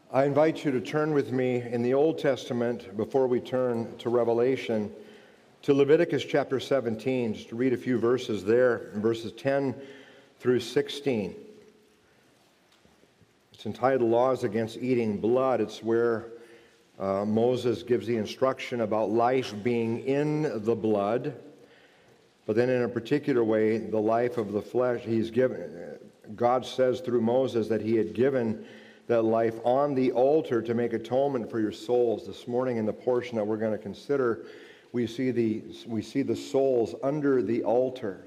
I invite you to turn with me in the Old Testament before we turn to Revelation to Leviticus chapter 17, just to read a few verses there, verses 10 through 16. It's entitled Laws Against Eating Blood. It's where Moses gives the instruction about life being in the blood, but then in a particular way, the life of the flesh. God says through Moses that he had given that life on the altar to make atonement for your souls. This morning in the portion that we're going to consider, we see the souls under the altar,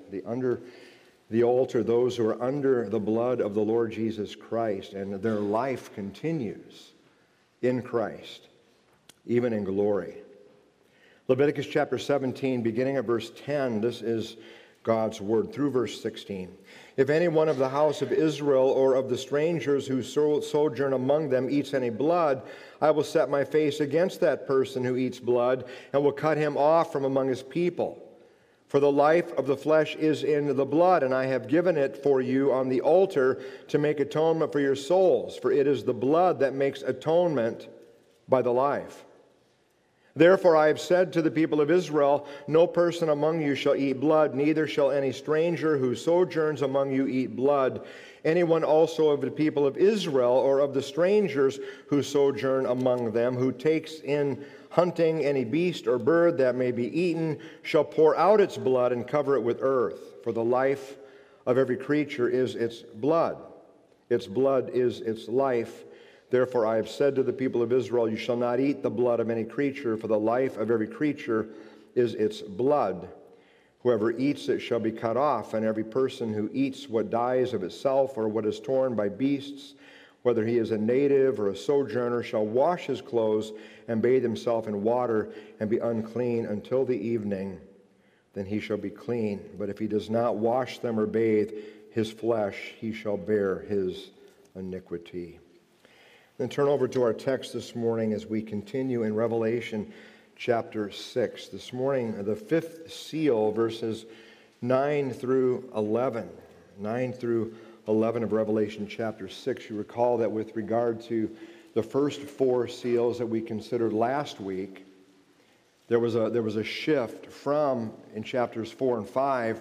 those who are under the blood of the Lord Jesus Christ, and their life continues in Christ, even in glory. Leviticus chapter 17, beginning at verse 10, this is God's word through verse 16. If any one of the house of Israel or of the strangers who sojourn among them eats any blood, I will set my face against that person who eats blood and will cut him off from among his people. For the life of the flesh is in the blood, and I have given it for you on the altar to make atonement for your souls. For it is the blood that makes atonement by the life. Therefore I have said to the people of Israel, no person among you shall eat blood, neither shall any stranger who sojourns among you eat blood. Anyone also of the people of Israel or of the strangers who sojourn among them, who takes in hunting any beast or bird that may be eaten, shall pour out its blood and cover it with earth. For the life of every creature is its blood. Its blood is its life. Therefore I have said to the people of Israel, you shall not eat the blood of any creature, for the life of every creature is its blood. Whoever eats it shall be cut off, and every person who eats what dies of itself or what is torn by beasts, whether he is a native or a sojourner, shall wash his clothes and bathe himself in water and be unclean until the evening. Then he shall be clean. But if he does not wash them or bathe his flesh, he shall bear his iniquity. Then turn over to our text this morning as we continue in Revelation chapter 6. This morning, the fifth seal, verses 9 through 11. 9 through 11 of Revelation chapter 6. You recall that with regard to the first four seals that we considered last week, there was a shift from, in chapters 4 and 5,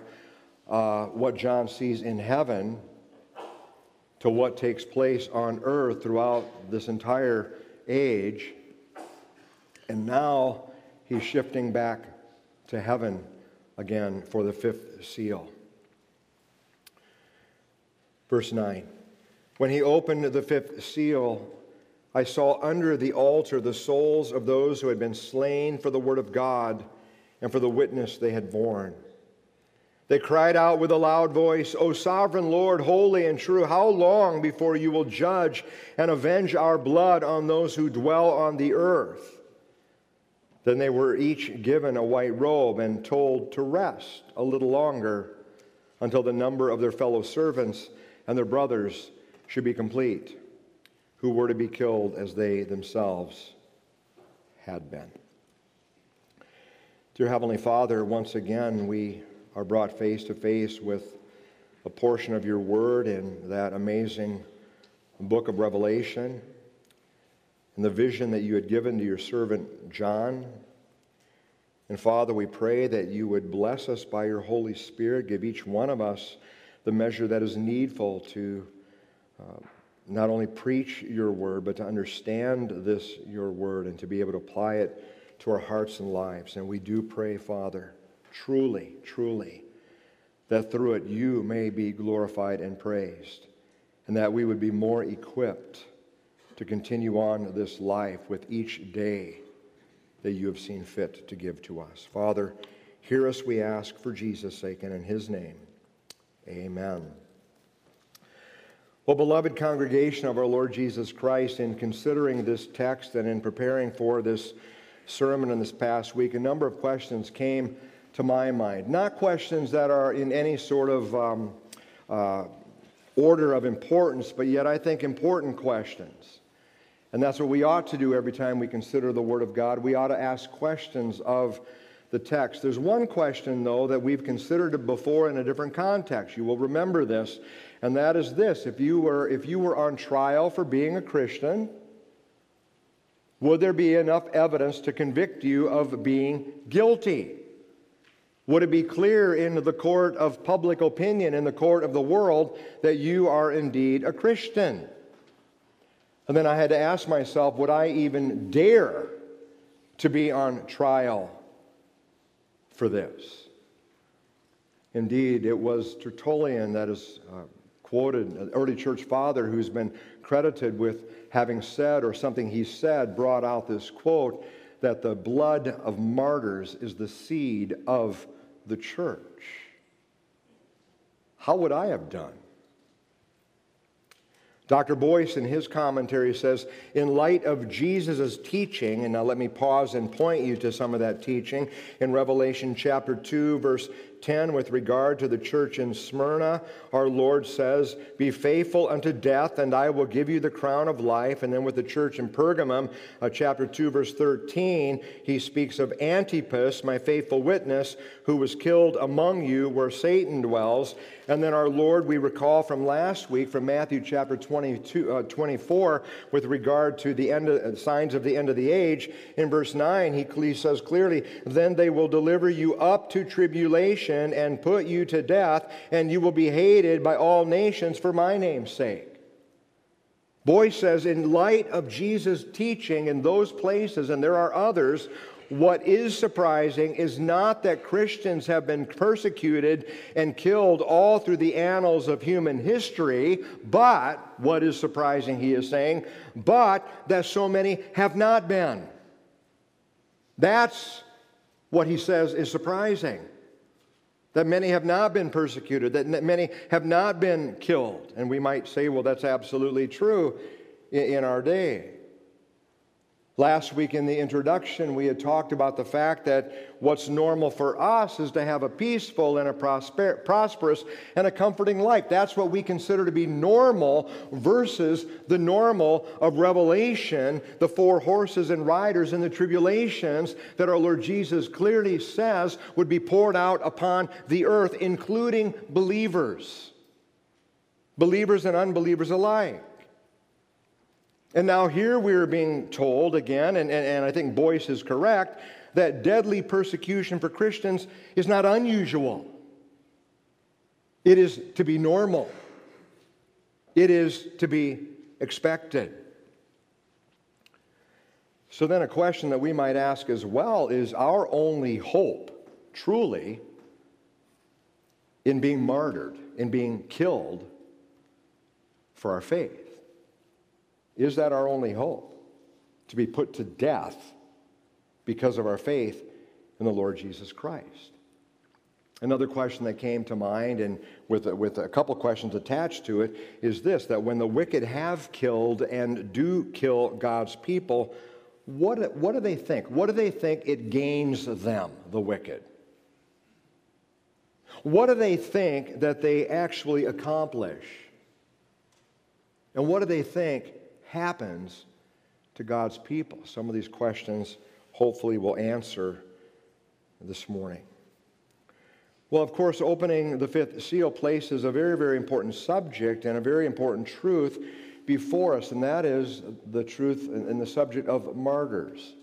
what John sees in heaven to what takes place on earth throughout this entire age. And now he's shifting back to heaven again for the fifth seal. Verse 9. When he opened the fifth seal, I saw under the altar the souls of those who had been slain for the word of God and for the witness they had borne. They cried out with a loud voice, O sovereign Lord, holy and true, how long before you will judge and avenge our blood on those who dwell on the earth? Then they were each given a white robe and told to rest a little longer until the number of their fellow servants and their brothers should be complete, who were to be killed as they themselves had been. Dear Heavenly Father, once again we are brought face to face with a portion of your word in that amazing book of Revelation and the vision that you had given to your servant John. And Father, we pray that you would bless us by your Holy Spirit, give each one of us the measure that is needful to not only preach your word, but to understand this, your word, and to be able to apply it to our hearts and lives. And we do pray, Father, truly, truly, that through it you may be glorified and praised, and that we would be more equipped to continue on this life with each day that you have seen fit to give to us. Father, hear us, we ask, for Jesus' sake, and in his name, amen. Well, beloved congregation of our Lord Jesus Christ, in considering this text and in preparing for this sermon in this past week, a number of questions came to my mind. Not questions that are in any sort of order of importance, but yet I think important questions. And that's what we ought to do every time we consider the Word of God. We ought to ask questions of the text. There's one question, though, that we've considered before in a different context. You will remember this, and that is this. If you were on trial for being a Christian, Would there be enough evidence to convict you of being guilty? Would it be clear in the court of public opinion, in the court of the world, that you are indeed a Christian? And then I had to ask myself, would I even dare to be on trial for this? Indeed, it was Tertullian that is quoted, an early church father who's been credited with having said, or something he said brought out this quote, that the blood of martyrs is the seed of the church. How would I have done? Dr. Boyce, in his commentary, says, in light of Jesus' teaching, and now let me pause and point you to some of that teaching, in Revelation chapter 2, verse 10, with regard to the church in Smyrna, our Lord says, be faithful unto death, and I will give you the crown of life. And then with the church in Pergamum, chapter 2, verse 13, he speaks of Antipas, my faithful witness, who was killed among you where Satan dwells. And then our Lord, we recall from last week, from Matthew chapter 24, with regard to the signs of the end of the age, in verse 9, he says clearly, then they will deliver you up to tribulation and put you to death, and you will be hated by all nations for my name's sake. Boyce says, in light of Jesus' teaching in those places, and there are others, what is surprising is not that Christians have been persecuted and killed all through the annals of human history, but what is surprising, he is saying, but that so many have not been. That's what he says is surprising. That many have not been persecuted, that many have not been killed. And we might say, well, that's absolutely true in our day. Last week in the introduction, we had talked about the fact that what's normal for us is to have a peaceful and a prosperous and a comforting life. That's what we consider to be normal versus the normal of Revelation, the 4 horses and riders and the tribulations that our Lord Jesus clearly says would be poured out upon the earth, including believers and unbelievers alike. And now here we're being told again, and I think Boyce is correct, that deadly persecution for Christians is not unusual. It is to be normal. It is to be expected. So then a question that we might ask as well is our only hope, truly, in being martyred, in being killed for our faith? Is that our only hope? To be put to death because of our faith in the Lord Jesus Christ? Another question that came to mind, and with a couple questions attached to it, is this, that when the wicked have killed and do kill God's people, what do they think? What do they think it gains them, the wicked? What do they think that they actually accomplish? And what do they think happens to God's people? Some of these questions hopefully will answer this morning. Well, of course, opening the 5th seal places a very, very important subject and a very important truth before us, and that is the truth and the subject of martyrs.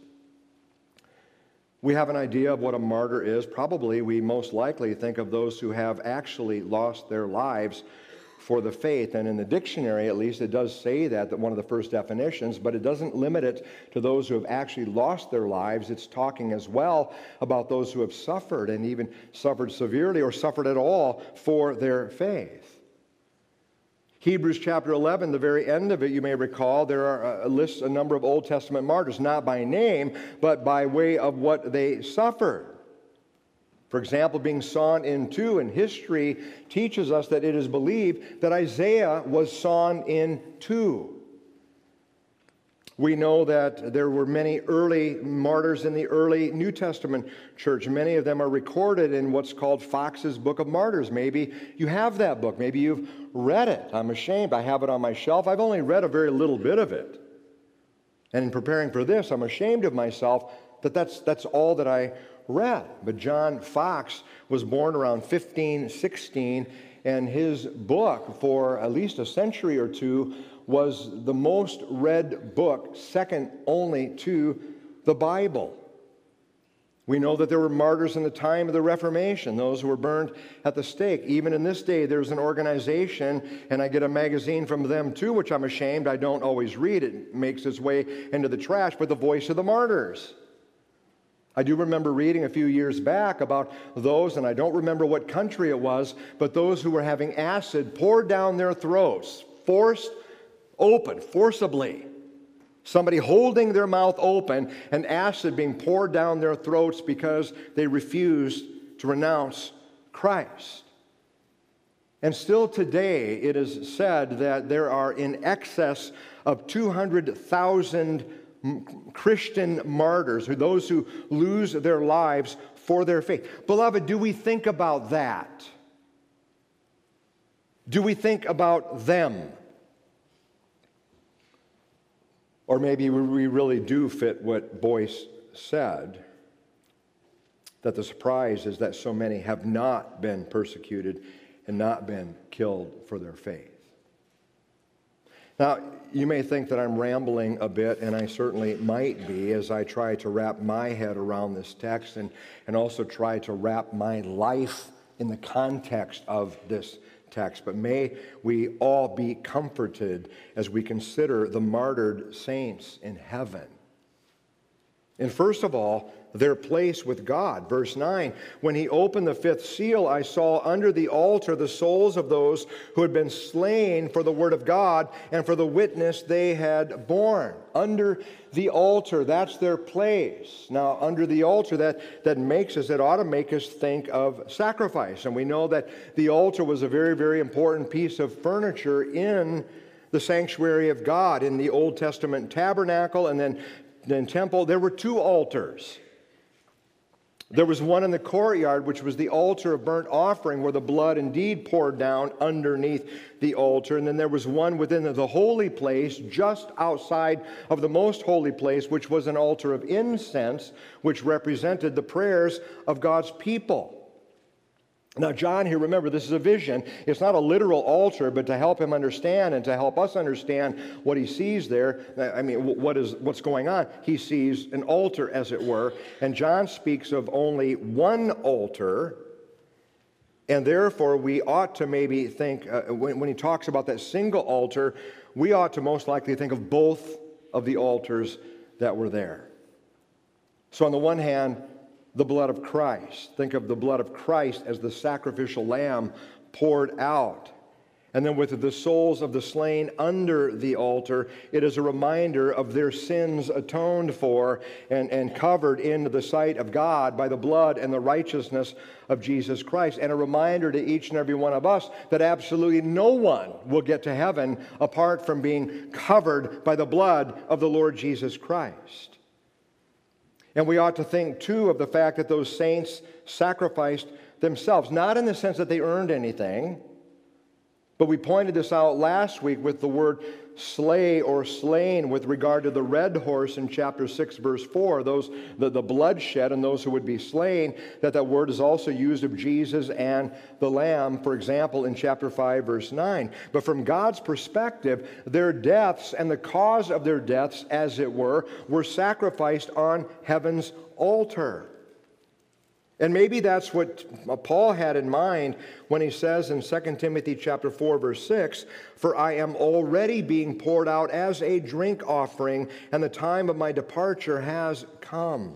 We have an idea of what a martyr is. Probably we most likely think of those who have actually lost their lives for the faith. And in the dictionary, at least, it does say that one of the first definitions, but it doesn't limit it to those who have actually lost their lives. It's talking as well about those who have suffered, and even suffered severely or suffered at all for their faith. Hebrews chapter 11, the very end of it, you may recall, there are lists a number of Old Testament martyrs, not by name, but by way of what they suffered. For example, being sawn in two, and history teaches us that it is believed that Isaiah was sawn in two. We know that there were many early martyrs in the early New Testament church. Many of them are recorded in what's called Fox's Book of Martyrs. Maybe you have that book. Maybe you've read it. I'm ashamed. I have it on my shelf. I've only read a very little bit of it. And in preparing for this, I'm ashamed of myself that that's all that I read. But John Fox was born around 1516, and his book for at least a century or two was the most read book, second only to the Bible. We know that there were martyrs in the time of the Reformation, those who were burned at the stake. Even in this day, there's an organization, and I get a magazine from them too, which I'm ashamed I don't always read. It makes its way into the trash, but the Voice of the Martyrs. I do remember reading a few years back about those, and I don't remember what country it was, but those who were having acid poured down their throats, forced open, forcibly. Somebody holding their mouth open and acid being poured down their throats because they refused to renounce Christ. And still today, it is said that there are in excess of 200,000 Christian martyrs, those who lose their lives for their faith. Beloved, do we think about that? Do we think about them? Or maybe we really do fit what Boyce said, that the surprise is that so many have not been persecuted and not been killed for their faith. Now, you may think that I'm rambling a bit, and I certainly might be as I try to wrap my head around this text and also try to wrap my life in the context of this text. But may we all be comforted as we consider the martyred saints in heaven. And first of all, their place with God. Verse 9, when he opened the fifth seal, I saw under the altar the souls of those who had been slain for the word of God and for the witness they had borne. Under the altar, that's their place. Now, under the altar, that makes us, it ought to make us think of sacrifice. And we know that the altar was a very, very important piece of furniture in the sanctuary of God. In the Old Testament tabernacle and then temple, there were two altars. There was one in the courtyard, which was the altar of burnt offering, where the blood indeed poured down underneath the altar. And then there was one within the holy place, just outside of the most holy place, which was an altar of incense, which represented the prayers of God's people. Now, John here, remember, this is a vision. It's not a literal altar, but to help him understand and to help us understand what he sees there, what's going on, he sees an altar, as it were. And John speaks of only one altar, and therefore we ought to maybe think, when he talks about that single altar, we ought to most likely think of both of the altars that were there. So on the one hand, the blood of Christ. Think of the blood of Christ as the sacrificial lamb poured out. And then with the souls of the slain under the altar, it is a reminder of their sins atoned for and covered in the sight of God by the blood and the righteousness of Jesus Christ. And a reminder to each and every one of us that absolutely no one will get to heaven apart from being covered by the blood of the Lord Jesus Christ. And we ought to think, too, of the fact that those saints sacrificed themselves, not in the sense that they earned anything, but we pointed this out last week with the word slay or slain with regard to the red horse in chapter 6, verse 4, the bloodshed and those who would be slain, that word is also used of Jesus and the Lamb, for example, in chapter 5, verse 9. But from God's perspective, their deaths and the cause of their deaths, as it were sacrificed on heaven's altar. And maybe that's what Paul had in mind when he says in 2 Timothy chapter 4, verse 6, "For I am already being poured out as a drink offering, and the time of my departure has come."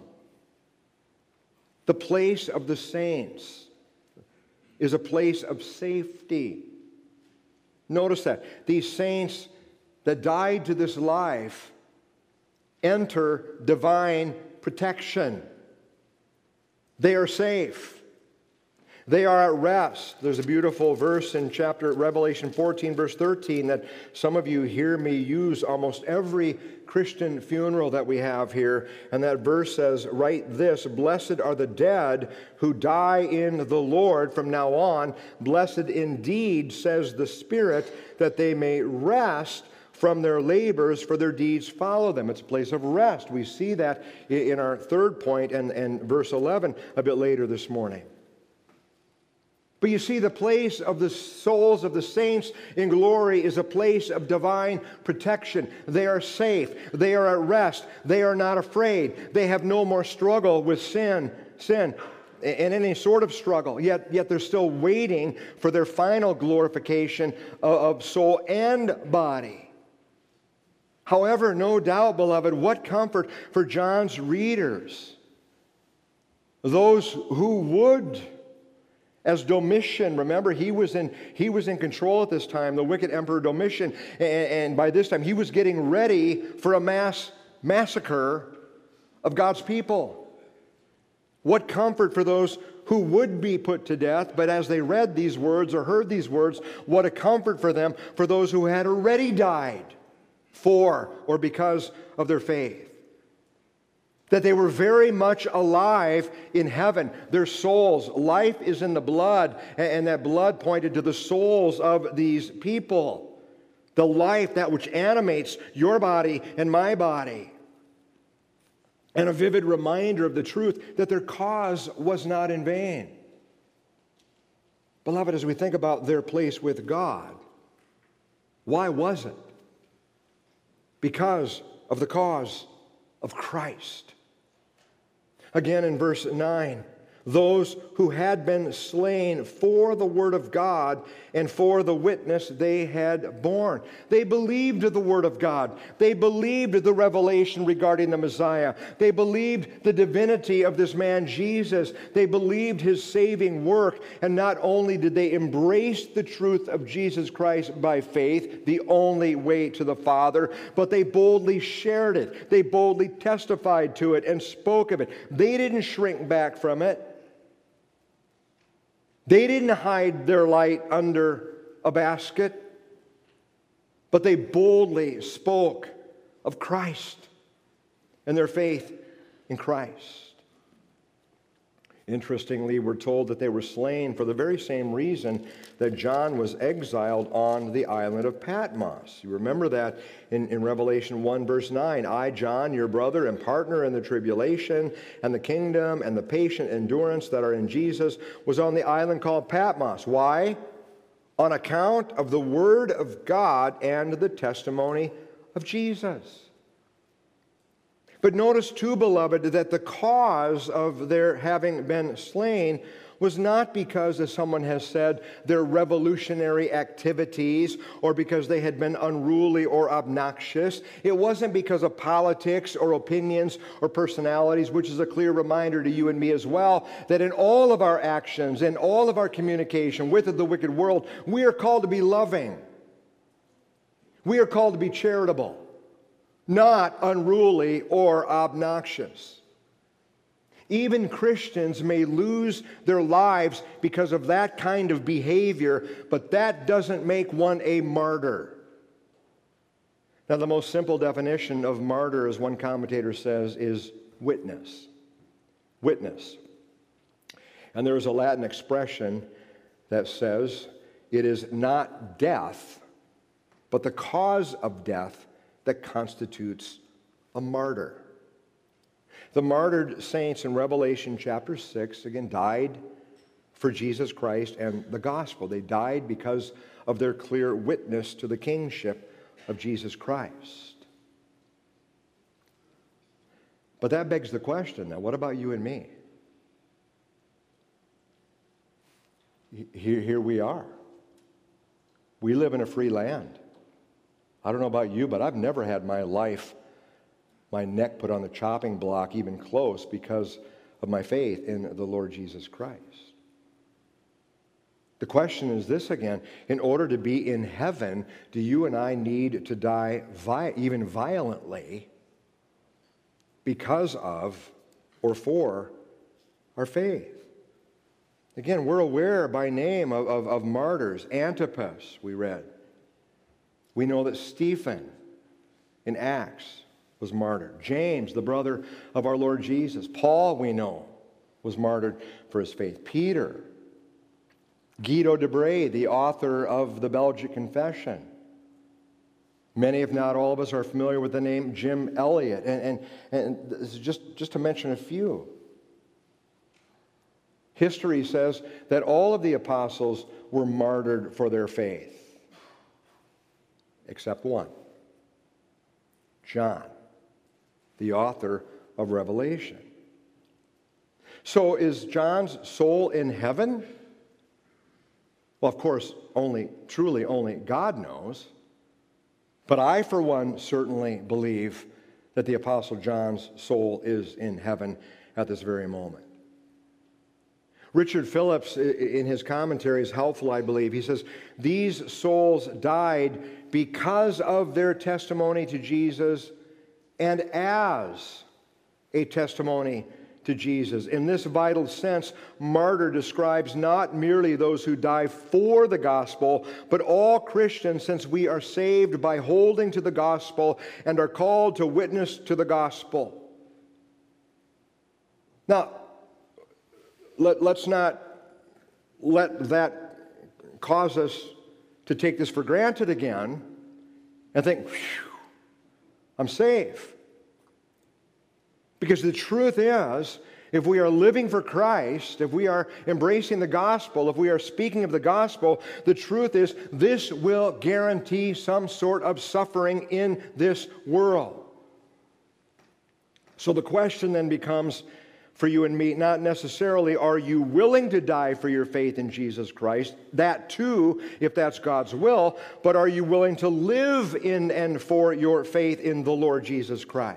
The place of the saints is a place of safety. Notice that. These saints that died to this life enter divine protection. They are safe. They are at rest. There's a beautiful verse in Revelation 14, verse 13, that some of you hear me use almost every Christian funeral that we have here. And that verse says, "Write this, blessed are the dead who die in the Lord from now on. Blessed indeed, says the Spirit, that they may rest from their labors, for their deeds follow them." It's a place of rest. We see that in our third point and verse 11 a bit later this morning. But you see, the place of the souls of the saints in glory is a place of divine protection. They are safe. They are at rest. They are not afraid. They have no more struggle with sin, and any sort of struggle. Yet they're still waiting for their final glorification of soul and body. However, no doubt, beloved, what comfort for John's readers. Those who would, as Domitian, remember, he was in control at this time, the wicked Emperor Domitian, and by this time he was getting ready for a mass massacre of God's people. What comfort for those who would be put to death, but as they read these words or heard these words, what a comfort for them, for those who had already died for or because of their faith. That they were very much alive in heaven. Their souls, life is in the blood, and that blood pointed to the souls of these people. The life, that which animates your body and my body. And a vivid reminder of the truth that their cause was not in vain. Beloved, as we think about their place with God, why was it? Because of the cause of Christ. Again in verse 9, those who had been slain for the word of God and for the witness they had borne. They believed the word of God. They believed the revelation regarding the Messiah. They believed the divinity of this man Jesus. They believed his saving work. And not only did they embrace the truth of Jesus Christ by faith, the only way to the Father, but they boldly shared it. They boldly testified to it and spoke of it. They didn't shrink back from it. They didn't hide their light under a basket, but they boldly spoke of Christ and their faith in Christ. Interestingly, we're told that they were slain for the very same reason that John was exiled on the island of Patmos. You remember that in Revelation 1, verse 9. I, John, your brother and partner in the tribulation and the kingdom and the patient endurance that are in Jesus, was on the island called Patmos. Why? On account of the word of God and the testimony of Jesus. But notice too, beloved, that the cause of their having been slain was not because, as someone has said, their revolutionary activities or because they had been unruly or obnoxious. It wasn't because of politics or opinions or personalities, which is a clear reminder to you and me as well, that in all of our actions and all of our communication with the wicked world, we are called to be loving. We are called to be charitable. Not unruly or obnoxious. Even Christians may lose their lives because of that kind of behavior, but that doesn't make one a martyr. Now, the most simple definition of martyr, as one commentator says, is witness. Witness. And there is a Latin expression that says, it is not death, but the cause of death that constitutes a martyr. The martyred saints in Revelation chapter 6, again, died for Jesus Christ and the gospel. They died because of their clear witness to the kingship of Jesus Christ. But that begs the question now, what about you and me? Here we are. We live in a free land. I don't know about you, but I've never had my neck put on the chopping block even close because of my faith in the Lord Jesus Christ. The question is this again, in order to be in heaven, do you and I need to die even violently because of or for our faith? Again, we're aware by name of martyrs. Antipas, we read. We know that Stephen in Acts was martyred. James, the brother of our Lord Jesus. Paul, we know, was martyred for his faith. Peter. Guido de Bray, the author of the Belgic Confession. Many, if not all of us, are familiar with the name Jim Elliot. And this is just to mention a few. History says that all of the apostles were martyred for their faith, except one, John, the author of Revelation. So is John's soul in heaven? Well, of course, truly only God knows. But I, for one, certainly believe that the Apostle John's soul is in heaven at this very moment. Richard Phillips, in his commentary, is helpful, I believe. He says, these souls died because of their testimony to Jesus and as a testimony to Jesus. In this vital sense, martyr describes not merely those who die for the gospel, but all Christians, since we are saved by holding to the gospel and are called to witness to the gospel. Now, let's not let that cause us to take this for granted again and think, I'm safe. Because the truth is, if we are living for Christ, if we are embracing the gospel, if we are speaking of the gospel, the truth is this will guarantee some sort of suffering in this world. So the question then becomes for you and me, not necessarily are you willing to die for your faith in Jesus Christ, that too, if that's God's will, but are you willing to live in and for your faith in the Lord Jesus Christ?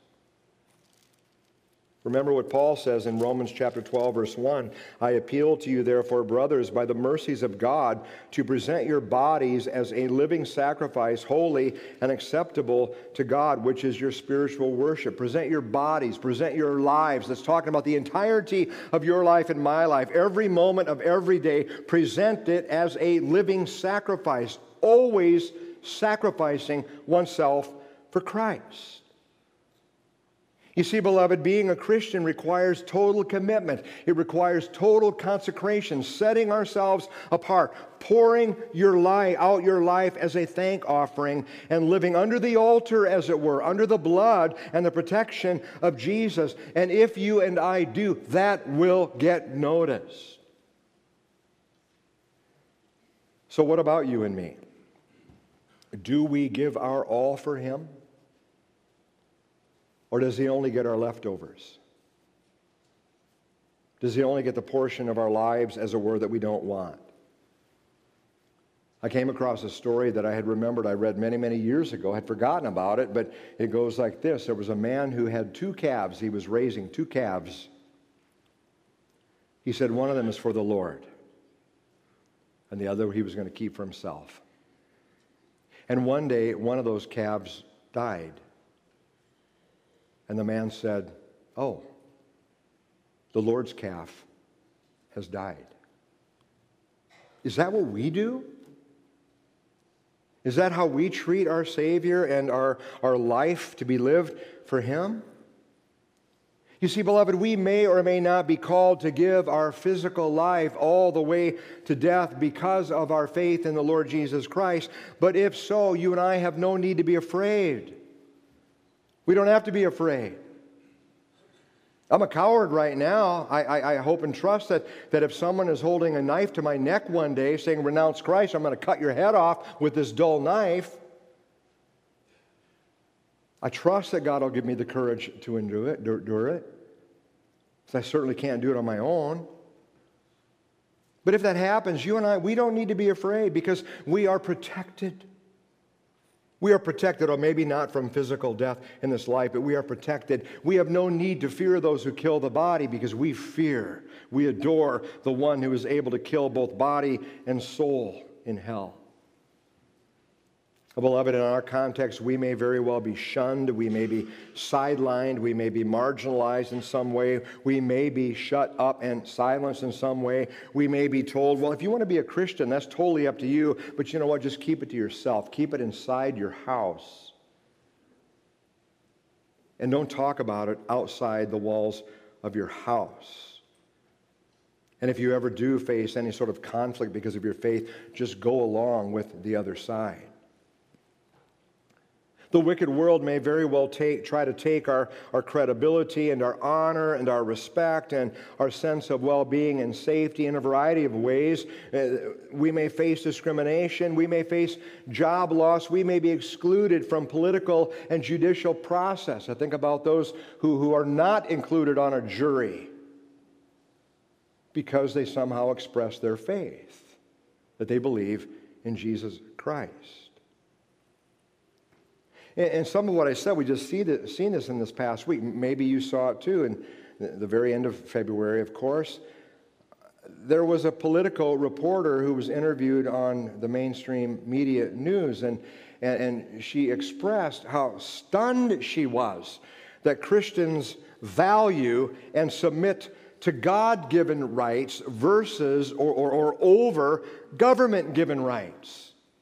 Remember what Paul says in Romans chapter 12, verse 1. I appeal to you, therefore, brothers, by the mercies of God, to present your bodies as a living sacrifice, holy and acceptable to God, which is your spiritual worship. Present your bodies, present your lives. That's talking about the entirety of your life and my life. Every moment of every day, present it as a living sacrifice, always sacrificing oneself for Christ. You see, beloved, being a Christian requires total commitment. It requires total consecration, setting ourselves apart, pouring out your life as a thank offering, and living under the altar, as it were, under the blood and the protection of Jesus. And if you and I do, that will get noticed. So what about you and me? Do we give our all for Him? Or does He only get our leftovers? Does He only get the portion of our lives, as it were, that we don't want? I came across a story that I had remembered I read many, many years ago. I had forgotten about it, but it goes like this. There was a man who had 2 calves. He was raising 2 calves. He said one of them is for the Lord, and the other he was going to keep for himself. And one day, one of those calves died. And the man said, oh, the Lord's calf has died. Is that what we do? Is that how we treat our Savior and our life to be lived for Him? You see, beloved, we may or may not be called to give our physical life all the way to death because of our faith in the Lord Jesus Christ. But if so, you and I have no need to be afraid. We don't have to be afraid. I'm a coward right now. I hope and trust that if someone is holding a knife to my neck one day saying, renounce Christ, I'm going to cut your head off with this dull knife. I trust that God will give me the courage to endure it. Because I certainly can't do it on my own. But if that happens, you and I, we don't need to be afraid because we are protected. We are protected, or maybe not from physical death in this life, but we are protected. We have no need to fear those who kill the body because we adore the one who is able to kill both body and soul in hell. Beloved, in our context, we may very well be shunned, we may be sidelined, we may be marginalized in some way, we may be shut up and silenced in some way, we may be told, well, if you want to be a Christian, that's totally up to you, but you know what, just keep it to yourself, keep it inside your house. And don't talk about it outside the walls of your house. And if you ever do face any sort of conflict because of your faith, just go along with the other side. The wicked world may very well try to take our credibility and our honor and our respect and our sense of well-being and safety in a variety of ways. We may face discrimination. We may face job loss. We may be excluded from political and judicial process. I think about those who are not included on a jury because they somehow express their faith, that they believe in Jesus Christ. And some of what I said, we just seen this in this past week. Maybe you saw it too, in the very end of February, of course. There was a political reporter who was interviewed on the mainstream media news, and she expressed how stunned she was that Christians value and submit to God-given rights versus or over government-given rights.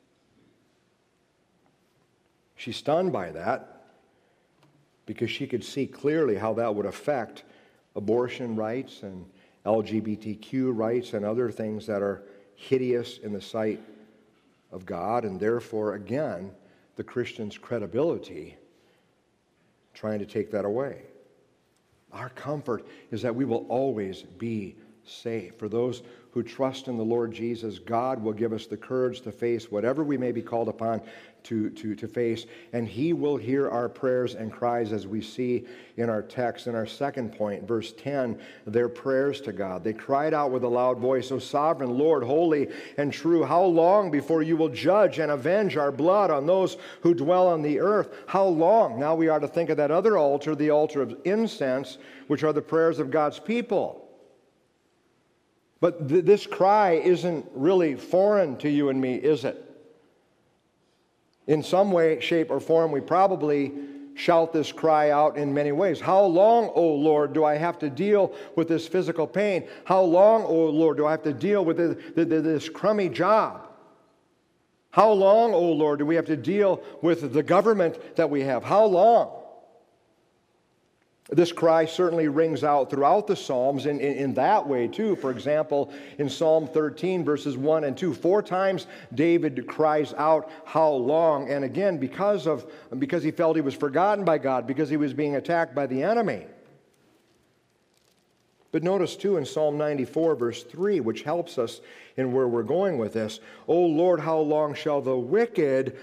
She's stunned by that because she could see clearly how that would affect abortion rights and LGBTQ rights and other things that are hideous in the sight of God, and therefore, again, the Christian's credibility, trying to take that away. Our comfort is that we will always be safe. For those who trust in the Lord Jesus, God will give us the courage to face whatever we may be called upon to face, and He will hear our prayers and cries, as we see in our text. In our second point, verse 10, their prayers to God. They cried out with a loud voice, O sovereign Lord, holy and true, how long before you will judge and avenge our blood on those who dwell on the earth? How long? Now we are to think of that other altar, the altar of incense, which are the prayers of God's people. But this cry isn't really foreign to you and me, is it? In some way, shape, or form, we probably shout this cry out in many ways. How long, O Lord, do I have to deal with this physical pain? How long, O Lord, do I have to deal with this crummy job? How long, O Lord, do we have to deal with the government that we have? How long? This cry certainly rings out throughout the Psalms in that way too. For example, in Psalm 13, verses 1 and 2, 4 times David cries out, how long? And again, because he felt he was forgotten by God, because he was being attacked by the enemy. But notice too in Psalm 94, verse 3, which helps us in where we're going with this, O Lord, how long shall the wicked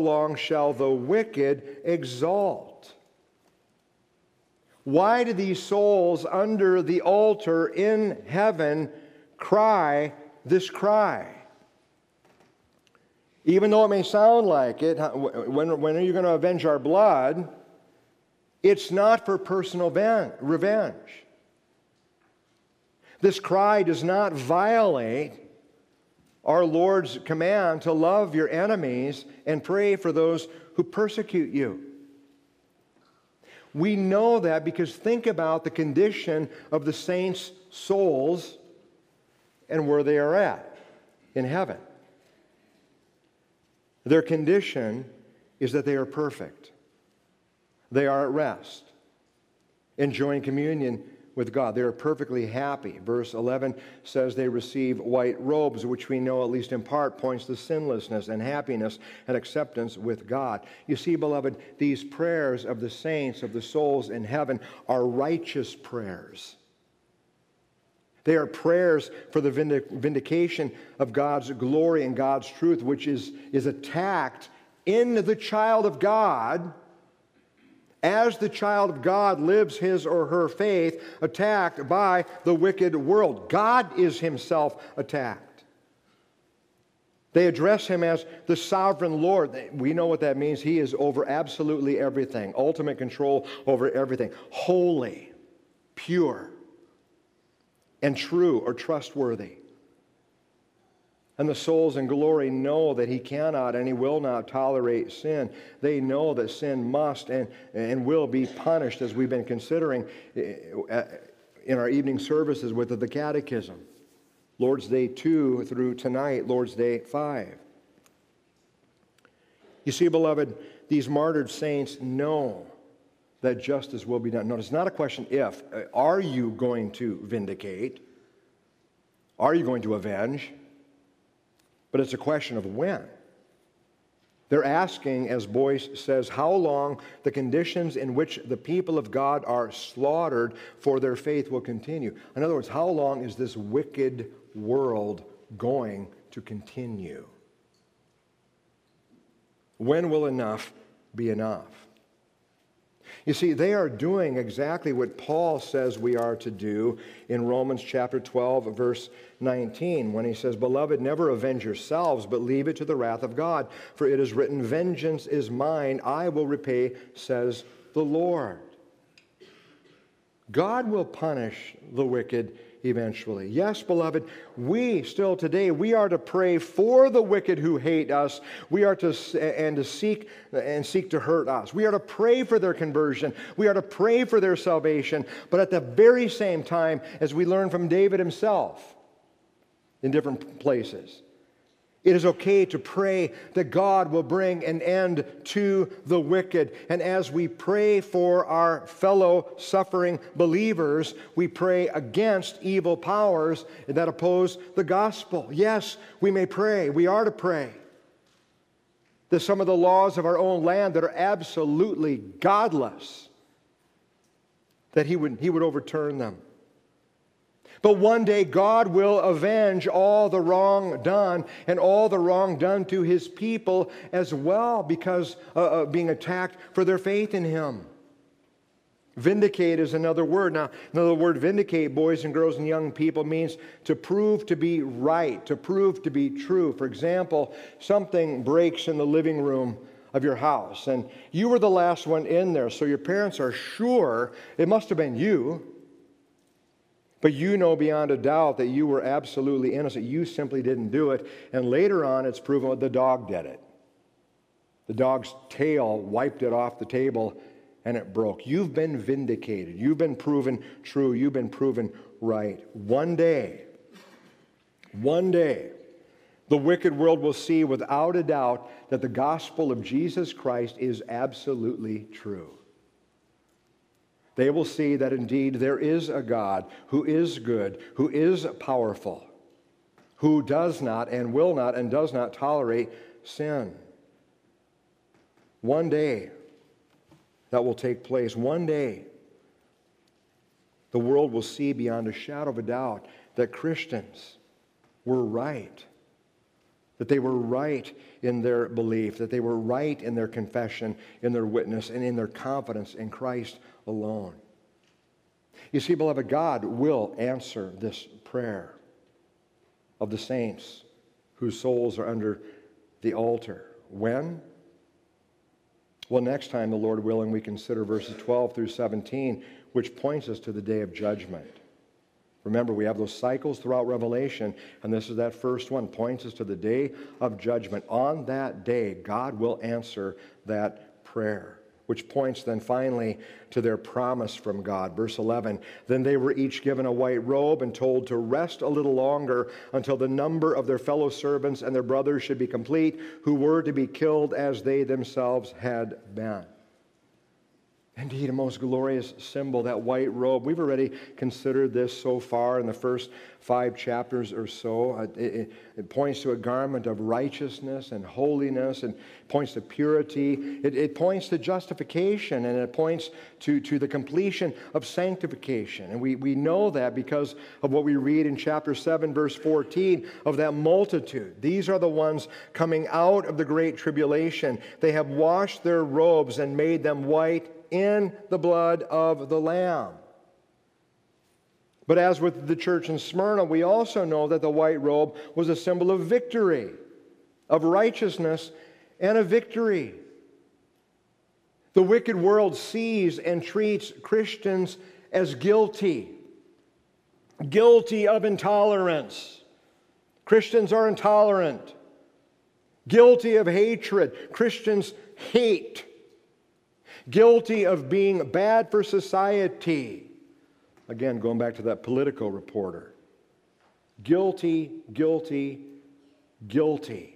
exalt? Why do these souls under the altar in heaven cry this cry? Even though it may sound like it, when are you going to avenge our blood? It's not for personal revenge. This cry does not violate our Lord's command to love your enemies and pray for those who persecute you. We know that because think about the condition of the saints' souls and where they are at in heaven. Their condition is that they are perfect. They are at rest, enjoying communion with God. They are perfectly happy. Verse 11 says they receive white robes, which we know, at least in part, points to sinlessness and happiness and acceptance with God. You see, beloved, these prayers of the saints, of the souls in heaven, are righteous prayers. They are prayers for the vindication of God's glory and God's truth, which is attacked in the child of God as the child of God lives his or her faith, attacked by the wicked world. God is himself attacked. They address him as the sovereign Lord. We know what that means. He is over absolutely everything, ultimate control over everything. Holy, pure, and true or trustworthy. And the souls in glory know that he cannot and he will not tolerate sin. They know that sin must and will be punished, as we've been considering in our evening services with the Catechism. Lord's Day 2 through tonight, Lord's Day 5. You see, beloved, these martyred saints know that justice will be done. Notice, it's not a question if. Are you going to vindicate? Are you going to avenge? But it's a question of when. They're asking, as Boyce says, how long the conditions in which the people of God are slaughtered for their faith will continue. In other words, how long is this wicked world going to continue? When will enough be enough? You see, they are doing exactly what Paul says we are to do in Romans chapter 12, verse 19, when he says, "Beloved, never avenge yourselves, but leave it to the wrath of God. For it is written, 'Vengeance is mine, I will repay,' says the Lord." God will punish the wicked eventually. Yes, beloved, we still today, we are to pray for the wicked who hate us. We are to seek to hurt us. We are to pray for their conversion. We are to pray for their salvation. But at the very same time, as we learn from David himself in different places, it is okay to pray that God will bring an end to the wicked. And as we pray for our fellow suffering believers, we pray against evil powers that oppose the gospel. Yes, we may pray. We are to pray that some of the laws of our own land that are absolutely godless, that He would overturn them. But one day God will avenge all the wrong done and all the wrong done to His people as well, because of being attacked for their faith in Him. Vindicate is another word. Now, another word, vindicate, boys and girls and young people, means to prove to be right, to prove to be true. For example, something breaks in the living room of your house, and you were the last one in there, so your parents are sure it must have been you. But you know beyond a doubt that you were absolutely innocent. You simply didn't do it. And later on, it's proven that the dog did it. The dog's tail wiped it off the table and it broke. You've been vindicated. You've been proven true. You've been proven right. One day, the wicked world will see without a doubt that the gospel of Jesus Christ is absolutely true. They will see that indeed there is a God who is good, who is powerful, who does not and will not and does not tolerate sin. One day that will take place. One day the world will see beyond a shadow of a doubt that Christians were right, that they were right in their belief, that they were right in their confession, in their witness, and in their confidence in Christ alone. You see, beloved, God will answer this prayer of the saints whose souls are under the altar. When? Well, next time, the Lord willing, we consider verses 12 through 17, which points us to the day of judgment. Remember, we have those cycles throughout Revelation, and this is that first one, points us to the day of judgment. On that day, God will answer that prayer, which points then finally to their promise from God. Verse 11, "Then they were each given a white robe and told to rest a little longer until the number of their fellow servants and their brothers should be complete, who were to be killed as they themselves had been." Indeed, a most glorious symbol, that white robe. We've already considered this so far in the first 5 chapters or so. It points to a garment of righteousness and holiness, and points to purity. It points to justification, and it points to the completion of sanctification. And we know that because of what we read in chapter 7, verse 14, of that multitude. These are the ones coming out of the great tribulation. They have washed their robes and made them white in the blood of the Lamb. But as with the church in Smyrna, we also know that the white robe was a symbol of victory, of righteousness and of victory. The wicked world sees and treats Christians as guilty of intolerance. Christians are intolerant. Guilty of hatred. Christians hate. Guilty of being bad for society. Again, going back to that Politico reporter. Guilty, guilty, guilty.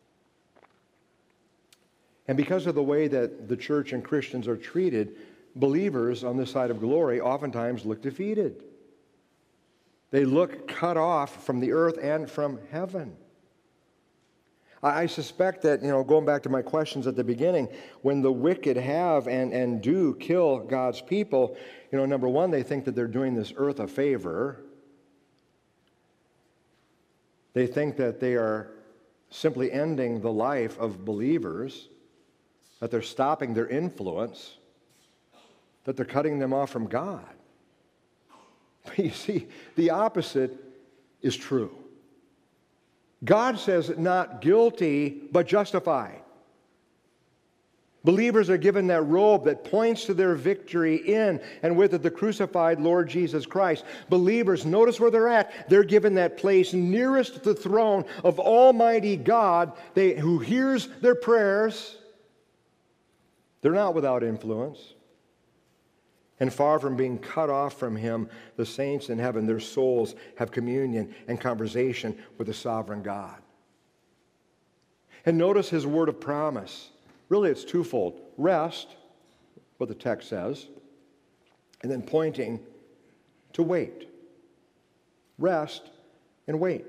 And because of the way that the church and Christians are treated, believers on this side of glory oftentimes look defeated. They look cut off from the earth and from heaven. I suspect that, going back to my questions at the beginning, when the wicked have and do kill God's people, number one, they think that they're doing this earth a favor. They think that they are simply ending the life of believers, that they're stopping their influence, that they're cutting them off from God. But you see, the opposite is true. God says not guilty, but justified. Believers are given that robe that points to their victory in and with it the crucified Lord Jesus Christ. Believers, notice where they're at. They're given that place nearest the throne of Almighty God, who hears their prayers. They're not without influence. And far from being cut off from Him, the saints in heaven, their souls have communion and conversation with the sovereign God. And notice His word of promise. Really, it's twofold. Rest, what the text says, and then pointing to wait. Rest and wait.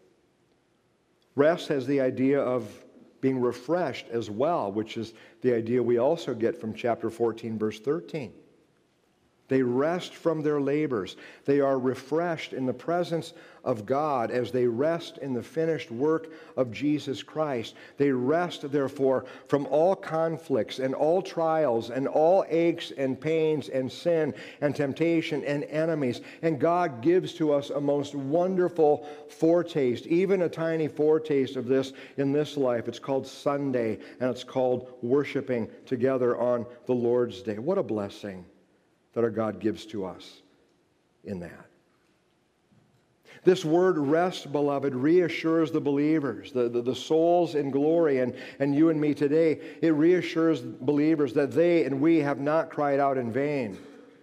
Rest has the idea of being refreshed as well, which is the idea we also get from chapter 14, verse 13. They rest from their labors. They are refreshed in the presence of God as they rest in the finished work of Jesus Christ. They rest, therefore, from all conflicts and all trials and all aches and pains and sin and temptation and enemies. And God gives to us a most wonderful foretaste, even a tiny foretaste of this in this life. It's called Sunday, and it's called worshiping together on the Lord's Day. What a blessing that our God gives to us in that. This word rest, beloved, reassures the believers, the souls in glory, and you and me today. It reassures believers that they and we have not cried out in vain.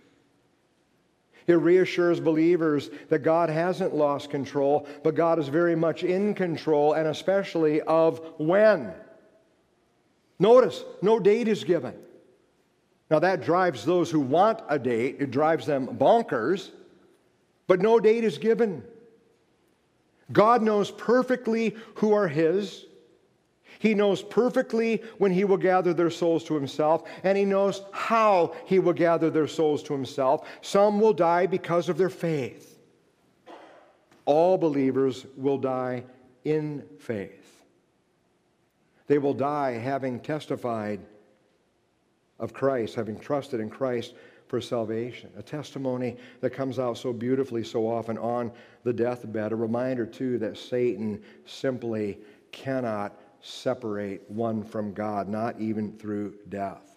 It reassures believers that God hasn't lost control, but God is very much in control, and especially of when. Notice, no date is given. Now that drives those who want a date, it drives them bonkers, but no date is given. God knows perfectly who are His. He knows perfectly when He will gather their souls to Himself, and He knows how He will gather their souls to Himself. Some will die because of their faith. All believers will die in faith. They will die having testified of Christ, having trusted in Christ for salvation. A testimony that comes out so beautifully so often on the deathbed. A reminder, too, that Satan simply cannot separate one from God, not even through death.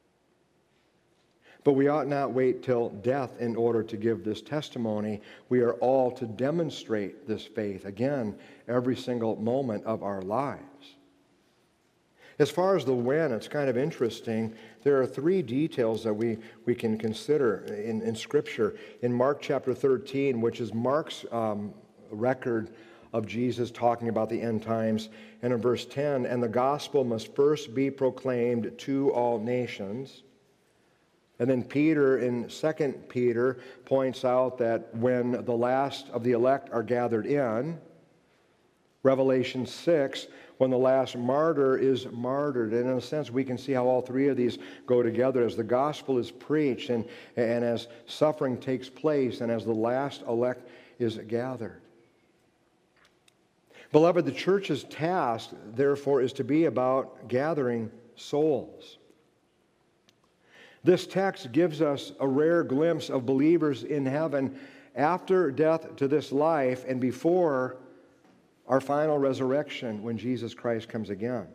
But we ought not wait till death in order to give this testimony. We are all to demonstrate this faith, again, every single moment of our lives. As far as the when, it's kind of interesting. There are three details that we can consider in Scripture. In Mark chapter 13, which is Mark's record of Jesus talking about the end times, and in verse 10, and the gospel must first be proclaimed to all nations. And then Peter in 2 Peter points out that when the last of the elect are gathered in, Revelation 6, when the last martyr is martyred. And in a sense, we can see how all three of these go together as the gospel is preached and as suffering takes place and as the last elect is gathered. Beloved, the church's task, therefore, is to be about gathering souls. This text gives us a rare glimpse of believers in heaven after death to this life and before our final resurrection when Jesus Christ comes again.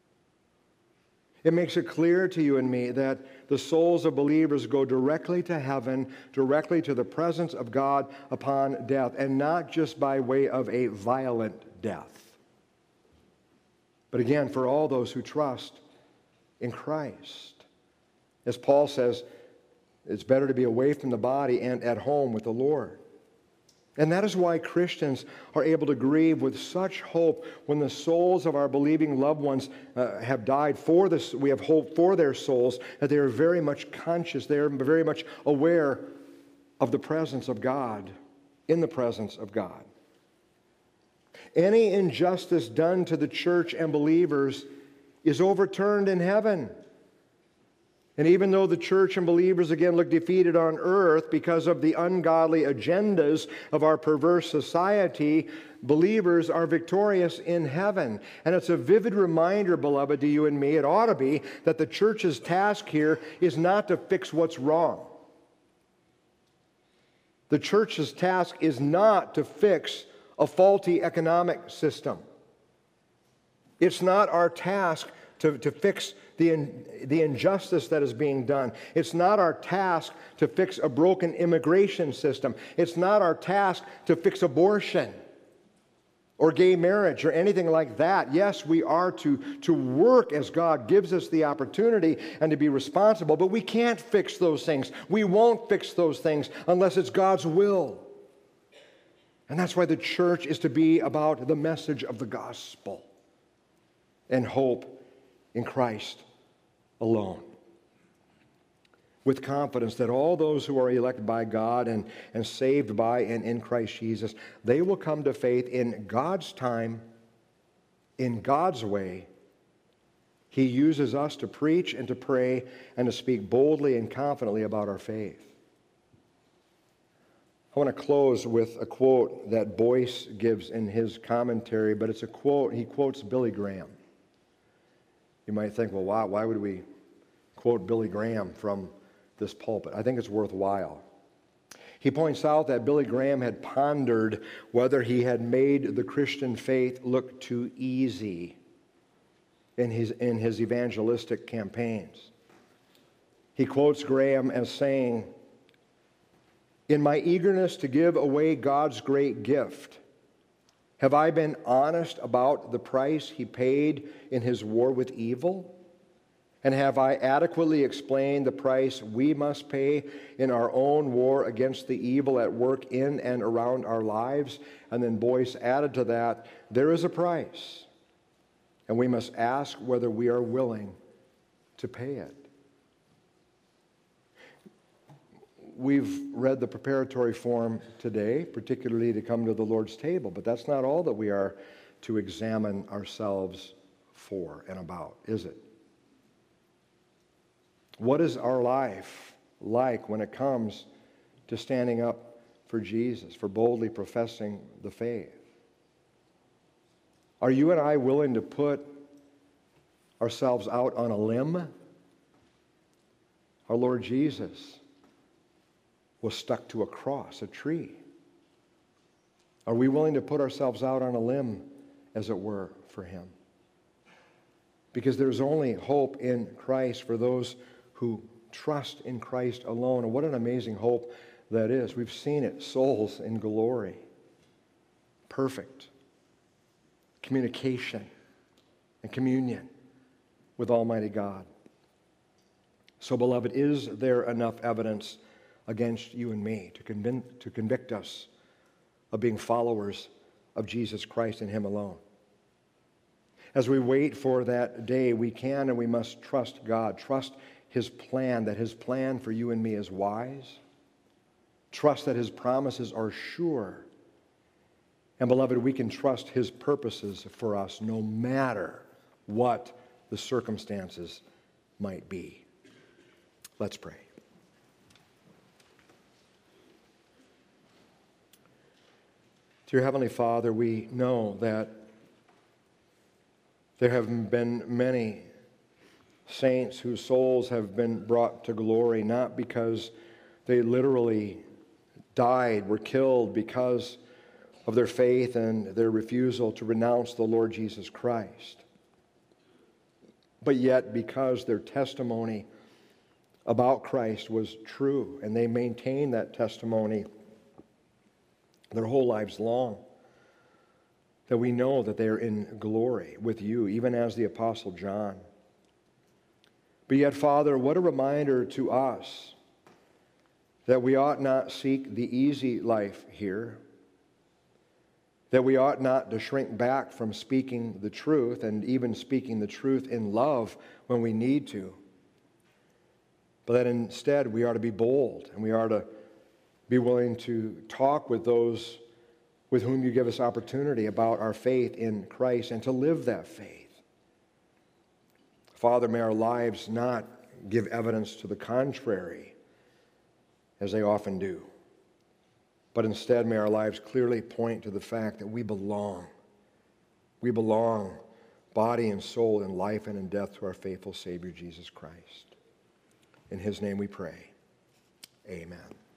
It makes it clear to you and me that the souls of believers go directly to heaven, directly to the presence of God upon death, and not just by way of a violent death. But again, for all those who trust in Christ. As Paul says, it's better to be away from the body and at home with the Lord. And that is why Christians are able to grieve with such hope when the souls of our believing loved ones have died for this. We have hope for their souls, that they are very much conscious, they are very much aware of the presence of God, in the presence of God. Any injustice done to the church and believers is overturned in heaven. And even though the church and believers again look defeated on earth because of the ungodly agendas of our perverse society, believers are victorious in heaven. And it's a vivid reminder, beloved, to you and me, it ought to be, that the church's task here is not to fix what's wrong. The church's task is not to fix a faulty economic system. It's not our task to fix the injustice that is being done. It's not our task to fix a broken immigration system. It's not our task to fix abortion or gay marriage or anything like that. Yes, we are to work as God gives us the opportunity and to be responsible, but we can't fix those things. We won't fix those things unless it's God's will. And that's why the church is to be about the message of the gospel and hope in Christ alone, with confidence that all those who are elected by God and saved by and in Christ Jesus, they will come to faith in God's time, in God's way. He uses us to preach and to pray and to speak boldly and confidently about our faith. I want to close with a quote that Boyce gives in his commentary, but it's a quote, he quotes Billy Graham. You might think, well, why would we quote Billy Graham from this pulpit? I think it's worthwhile. He points out that Billy Graham had pondered whether he had made the Christian faith look too easy in his evangelistic campaigns. He quotes Graham as saying, "In my eagerness to give away God's great gift, have I been honest about the price he paid in his war with evil? And have I adequately explained the price we must pay in our own war against the evil at work in and around our lives?" And then Boyce added to that, "There is a price, and we must ask whether we are willing to pay it." We've read the preparatory form today, particularly to come to the Lord's table, but that's not all that we are to examine ourselves for and about, is it? What is our life like when it comes to standing up for Jesus, for boldly professing the faith? Are you and I willing to put ourselves out on a limb? Our Lord Jesus was stuck to a cross, a tree. Are we willing to put ourselves out on a limb, as it were, for him? Because there's only hope in Christ for those who trust in Christ alone. And what an amazing hope that is. We've seen it, souls in glory, perfect communication and communion with Almighty God. So, beloved, is there enough evidence against you and me to convict us of being followers of Jesus Christ and him alone? As we wait for that day, we can and we must trust God. Trust his plan, that his plan for you and me is wise. Trust that his promises are sure. And beloved, we can trust his purposes for us no matter what the circumstances might be. Let's pray. Dear Heavenly Father, we know that there have been many saints whose souls have been brought to glory, not because they literally died, were killed because of their faith and their refusal to renounce the Lord Jesus Christ, but yet because their testimony about Christ was true, and they maintained that testimony their whole lives long, that we know that they are in glory with you, even as the Apostle John. But yet, Father, what a reminder to us that we ought not seek the easy life here, that we ought not to shrink back from speaking the truth, and even speaking the truth in love when we need to, but that instead we are to be bold, and we are to be willing to talk with those with whom you give us opportunity about our faith in Christ and to live that faith. Father, may our lives not give evidence to the contrary, as they often do, but instead may our lives clearly point to the fact that we belong. We belong, body and soul, in life and in death, to our faithful Savior, Jesus Christ. In his name we pray. Amen.